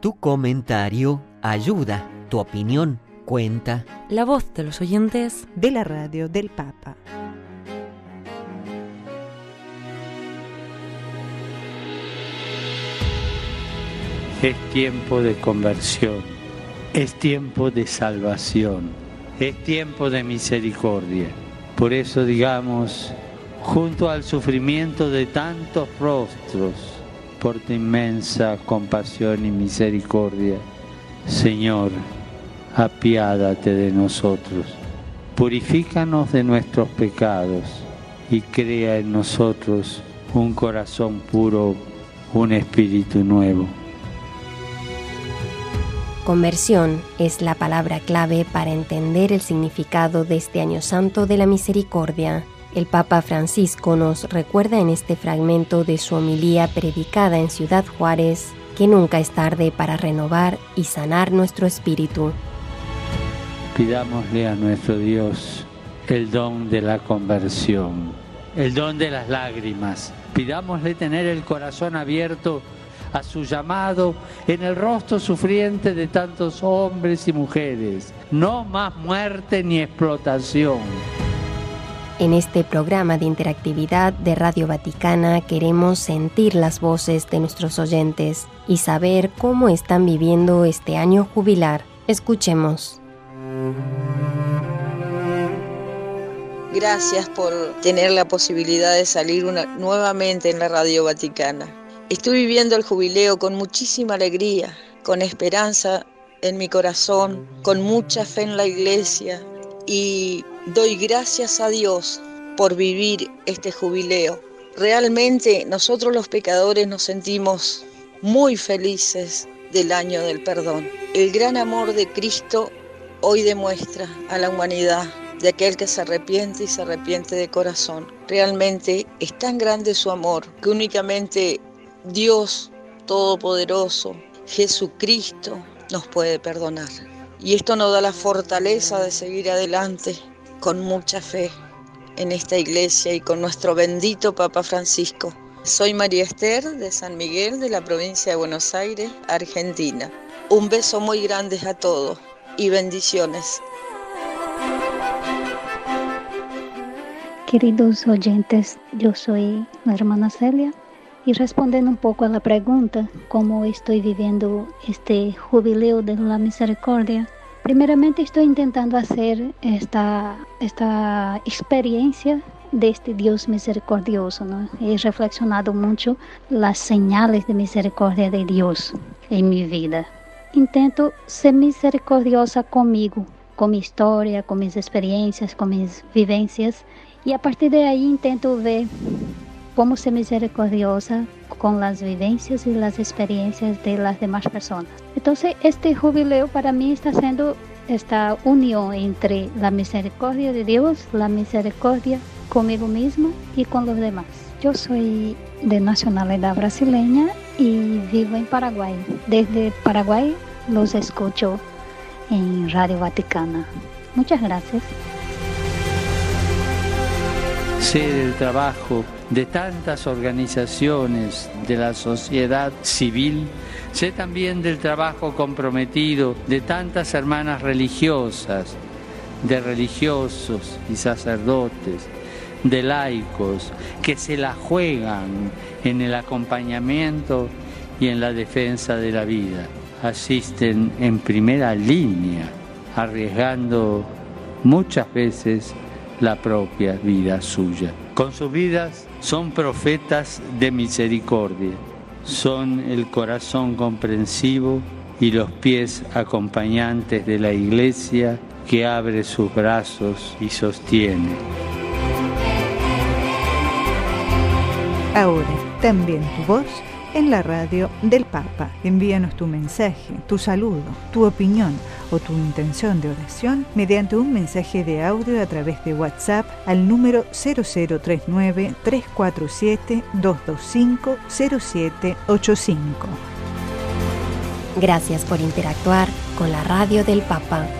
Tu comentario ayuda, tu opinión cuenta. La voz de los oyentes de la radio del Papa. Es tiempo de conversión, es tiempo de salvación, es tiempo de misericordia. Por eso digamos, junto al sufrimiento de tantos rostros, por tu inmensa compasión y misericordia, Señor, apiádate de nosotros, purifícanos de nuestros pecados y crea en nosotros un corazón puro, un espíritu nuevo. Conversión es la palabra clave para entender el significado de este Año Santo de la Misericordia. El Papa Francisco nos recuerda en este fragmento de su homilía predicada en Ciudad Juárez que nunca es tarde para renovar y sanar nuestro espíritu. Pidámosle a nuestro Dios el don de la conversión, el don de las lágrimas. Pidámosle tener el corazón abierto a su llamado en el rostro sufriente de tantos hombres y mujeres. No más muerte ni explotación. En este programa de interactividad de Radio Vaticana queremos sentir las voces de nuestros oyentes y saber cómo están viviendo este año jubilar. Escuchemos. Gracias por tener la posibilidad de salir nuevamente en la Radio Vaticana. Estoy viviendo el jubileo con muchísima alegría, con esperanza en mi corazón, con mucha fe en la Iglesia y doy gracias a Dios por vivir este jubileo. Realmente nosotros los pecadores nos sentimos muy felices del año del perdón. El gran amor de Cristo hoy demuestra a la humanidad de aquel que se arrepiente y se arrepiente de corazón. Realmente es tan grande su amor que únicamente Dios Todopoderoso, Jesucristo, nos puede perdonar. Y esto nos da la fortaleza de seguir adelante con mucha fe en esta iglesia y con nuestro bendito Papa Francisco. Soy María Esther de San Miguel, de la provincia de Buenos Aires, Argentina. Un beso muy grande a todos y bendiciones. Queridos oyentes, yo soy la hermana Celia. Y respondiendo un poco a la pregunta, cómo estoy viviendo este jubileo de la misericordia, primeramente estoy intentando hacer esta experiencia de este Dios misericordioso, ¿no? He reflexionado mucho las señales de misericordia de Dios en mi vida. Intento ser misericordiosa conmigo, con mi historia, con mis experiencias, con mis vivencias, y a partir de ahí intento ver cómo ser misericordiosa con las vivencias y las experiencias de las demás personas. Entonces, este jubileo para mí está siendo esta unión entre la misericordia de Dios, la misericordia conmigo misma y con los demás. Yo soy de nacionalidad brasileña y vivo en Paraguay. Desde Paraguay los escucho en Radio Vaticana. Muchas gracias. Sé del trabajo de tantas organizaciones de la sociedad civil, sé también del trabajo comprometido de tantas hermanas religiosas, de religiosos y sacerdotes, de laicos, que se la juegan en el acompañamiento y en la defensa de la vida. Asisten en primera línea, arriesgando muchas veces la propia vida suya. Con sus vidas son profetas de misericordia, son el corazón comprensivo y los pies acompañantes de la Iglesia que abre sus brazos y sostiene. Ahora también tu voz en la radio del Papa. Envíanos tu mensaje, tu saludo, tu opinión o tu intención de oración mediante un mensaje de audio a través de WhatsApp al número 0039-347-225-0785. Gracias por interactuar con la radio del Papa.